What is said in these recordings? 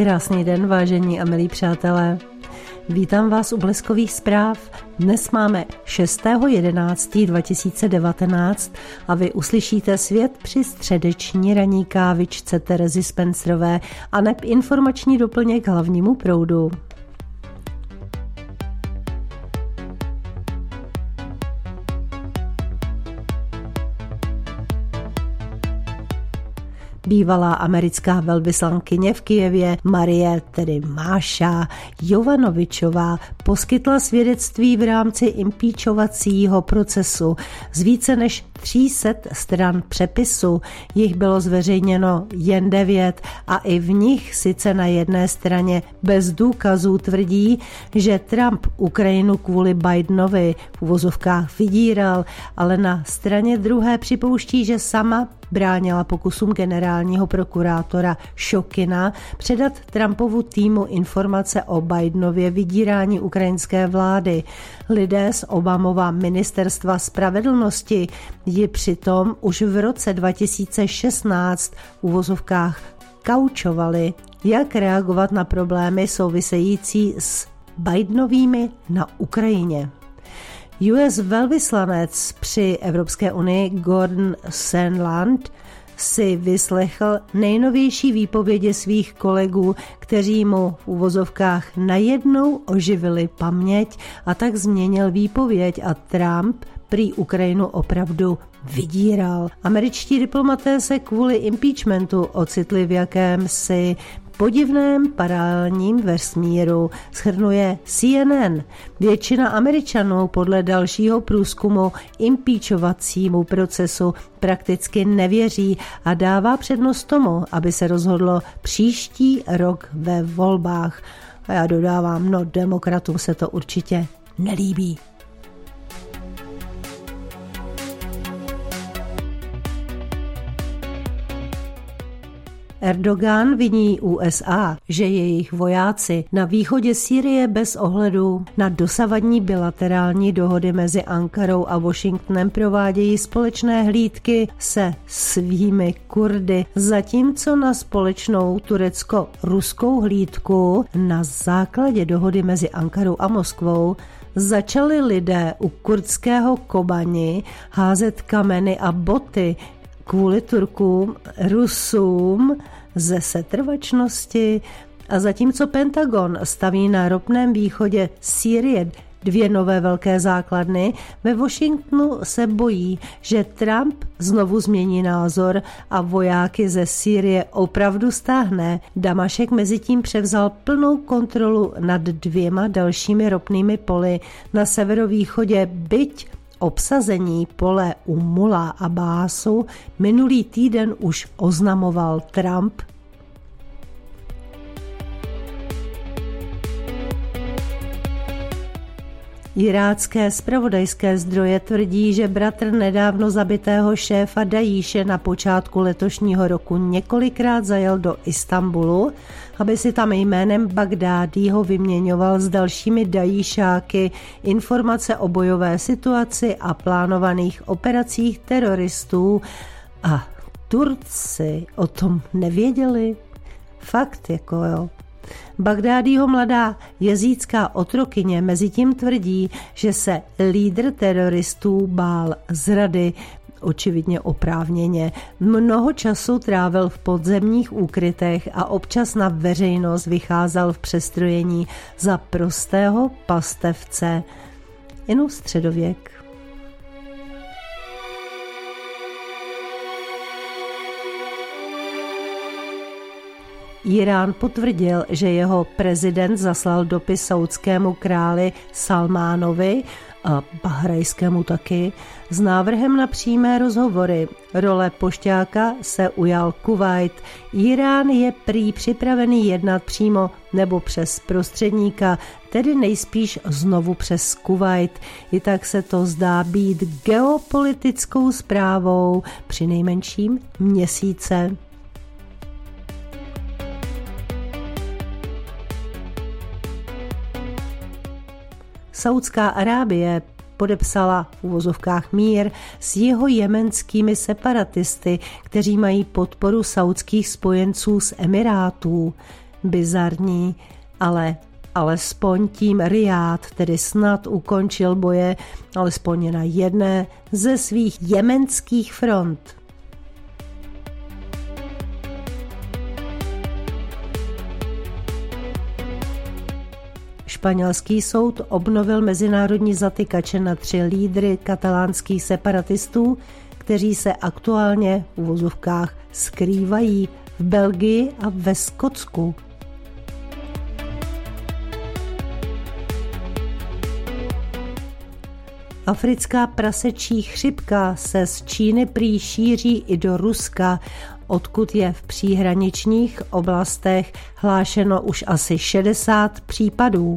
Krásný den, vážení a milí přátelé. Vítám vás u Bleskových zpráv. Dnes máme 6.11.2019 a vy uslyšíte svět při středeční ranní kávičce Terezy Spencerové a neb informační doplněk k hlavnímu proudu. Bývalá americká velvyslankyně v Kyjevě Marie, tedy Máša Jovanovičová, poskytla svědectví v rámci impeachovacího procesu z více než 300 stran přepisu. Jich bylo zveřejněno jen 9 a i v nich sice na jedné straně bez důkazů tvrdí, že Trump Ukrajinu kvůli Bidenovi v uvozovkách vydíral, ale na straně druhé připouští, že sama bránila pokusům generálního prokurátora Šokina předat Trumpovu týmu informace o Bidenově vydírání ukrajinské vlády. Lidé z Obamova ministerstva spravedlnosti ji přitom už v roce 2016 v uvozovkách kaučovali, jak reagovat na problémy související s Bidenovými na Ukrajině. US velvyslanec při Evropské unii Gordon Sondland si vyslechl nejnovější výpovědi svých kolegů, kteří mu v uvozovkách najednou oživili paměť a tak změnil výpověď a Trump prý Ukrajinu opravdu vydíral. Američtí diplomaté se kvůli impeachmentu ocitli v jakémsi podivném paralelním vesmíru, shrnuje CNN. Většina Američanů podle dalšího průzkumu impeachovacímu procesu prakticky nevěří a dává přednost tomu, aby se rozhodlo příští rok ve volbách. A já dodávám, demokratům se to určitě nelíbí. Erdogan viní USA, že jejich vojáci na východě Sýrie bez ohledu na dosavadní bilaterální dohody mezi Ankarou a Washingtonem provádějí společné hlídky se svými Kurdy, zatímco na společnou turecko-ruskou hlídku na základě dohody mezi Ankarou a Moskvou začali lidé u kurdského Kobani házet kameny a boty kvůli Turkům, Rusům ze setrvačnosti a zatímco Pentagon staví na ropném východě Sýrie 2 nové velké základny, ve Washingtonu se bojí, že Trump znovu změní názor a vojáky ze Sýrie opravdu stáhne. Damašek mezitím převzal plnou kontrolu nad 2 dalšími ropnými poli na severovýchodě, byť obsazení pole u Mulla Abbasu minulý týden už oznamoval Trump. Irácké zpravodajské zdroje tvrdí, že bratr nedávno zabitého šéfa Dajíše na počátku letošního roku několikrát zajel do Istanbulu, aby si tam jménem Bagdádího vyměňoval s dalšími Dajíšáky informace o bojové situaci a plánovaných operacích teroristů. A Turci o tom nevěděli? Fakt, jo. Bagdádího mladá jezídská otrokyně mezitím tvrdí, že se lídr teroristů bál zrady, očividně oprávněně. Mnoho času trávil v podzemních úkrytech a občas na veřejnost vycházel v přestrojení za prostého pastevce. Jen středověk. Irán potvrdil, že jeho prezident zaslal dopis saudskému králi Salmánovi a bahrajskému taky s návrhem na přímé rozhovory. Role pošťáka se ujal Kuvajt. Irán je prý připravený jednat přímo nebo přes prostředníka, tedy nejspíš znovu přes Kuvajt. I tak se to zdá být geopolitickou zprávou přinejmenším měsíce. Saudská Arábie podepsala v uvozovkách mír s jeho jemenskými separatisty, kteří mají podporu saudských spojenců z Emirátů. bizarní, ale alespoň tím Rijád tedy snad ukončil boje alespoň na jedné ze svých jemenských front. Španělský soud obnovil mezinárodní zatykače na 3 lídry katalánských separatistů, kteří se aktuálně v uvozovkách skrývají v Belgii a ve Skotsku. Africká prasečí chřipka se z Číny prý šíří i do Ruska, odkud je v příhraničních oblastech hlášeno už asi 60 případů.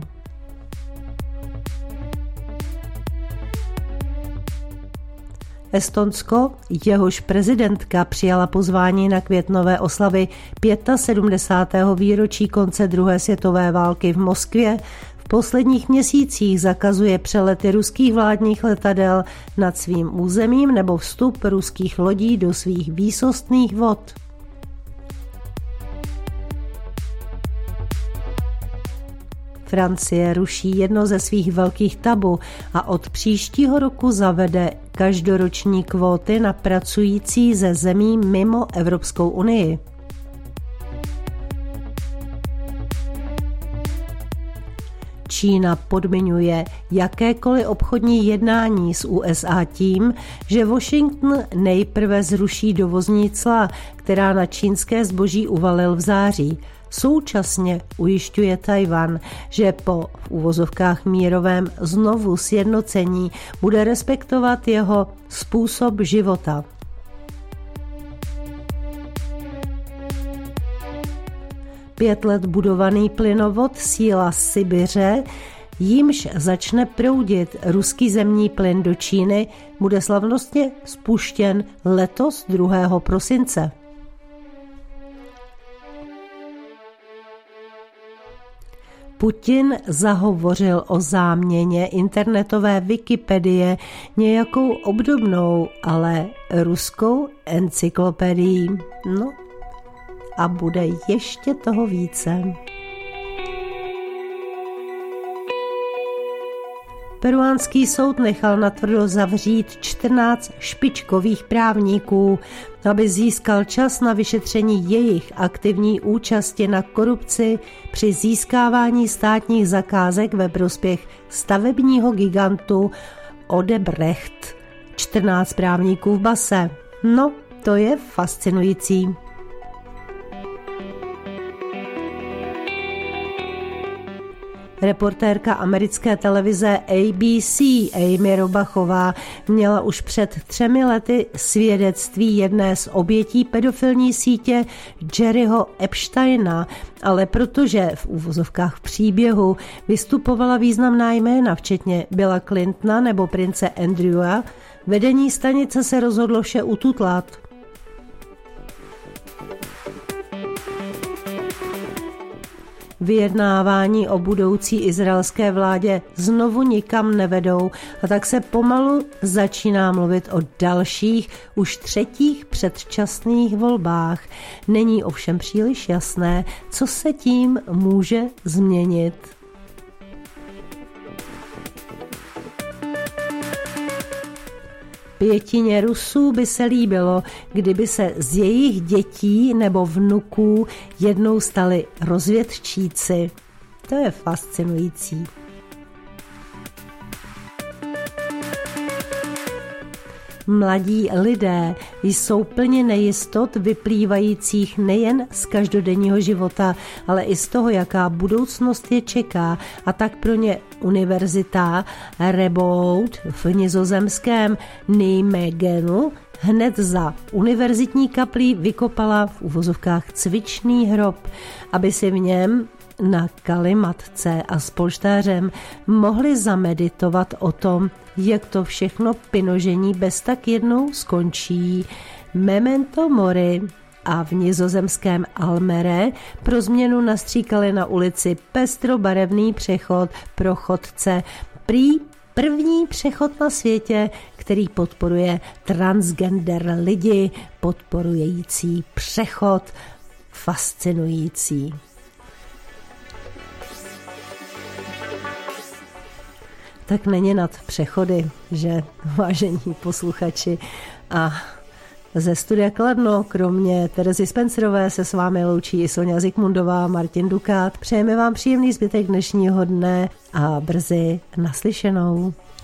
Estonsko, jehož prezidentka přijala pozvání na květnové oslavy 75. výročí konce druhé světové války v Moskvě, v posledních měsících zakazuje přelety ruských vládních letadel nad svým územím nebo vstup ruských lodí do svých výsostných vod. Francie ruší jedno ze svých velkých tabu a od příštího roku zavede každoroční kvóty na pracující ze zemí mimo Evropskou unii. Čína podmiňuje jakékoliv obchodní jednání s USA tím, že Washington nejprve zruší dovozní cla, která na čínské zboží uvalil v září. Současně ujišťuje Tchaj-wan, že po v uvozovkách mírovém znovu sjednocení bude respektovat jeho způsob života. Pět let budovaný plynovod Síla Sibiře, jímž začne proudit ruský zemní plyn do Číny, bude slavnostně spuštěn letos 2. prosince. Putin zahovořil o záměně internetové Wikipedie nějakou obdobnou, ale ruskou encyklopedii. No a bude ještě toho více. Peruánský soud nechal natvrdo zavřít 14 špičkových právníků, aby získal čas na vyšetření jejich aktivní účasti na korupci při získávání státních zakázek ve prospěch stavebního gigantu Odebrecht. 14 právníků v base. No, to je fascinující. Reportérka americké televize ABC Amy Robachová měla už před 3 lety svědectví jedné z obětí pedofilní sítě Jerryho Epsteina, ale protože v uvozovkách v příběhu vystupovala významná jména, včetně Billa Clintona nebo prince Andrewa, vedení stanice se rozhodlo vše ututlat. Vyjednávání o budoucí izraelské vládě znovu nikam nevedou a tak se pomalu začíná mluvit o dalších, už 3. předčasných volbách. Není ovšem příliš jasné, co se tím může změnit. Pětině Rusů by se líbilo, kdyby se z jejich dětí nebo vnuků jednou stali rozvědčíci. To je fascinující. Mladí lidé jsou plně nejistot vyplývajících nejen z každodenního života, ale i z toho, jaká budoucnost je čeká, a tak pro ně univerzita Radboud v nizozemském Nijmegenu hned za univerzitní kaplí vykopala v uvozovkách cvičný hrob, aby si v něm na kalimatce a s polštářem mohli zameditovat o tom, jak to všechno pinožení bez tak jednou skončí. Memento mori. A v nizozemském Almere pro změnu nastříkali na ulici pestrobarevný přechod pro chodce. Prý první přechod na světě, který podporuje transgender lidi, podporující přechod, fascinující. tak není nad přechody, že, vážení posluchači. A ze studia Kladno, kromě Terezy Spencerové, se s vámi loučí i Soňa Zikmundová, Martin Dukát. Přejeme vám příjemný zbytek dnešního dne a brzy naslyšenou.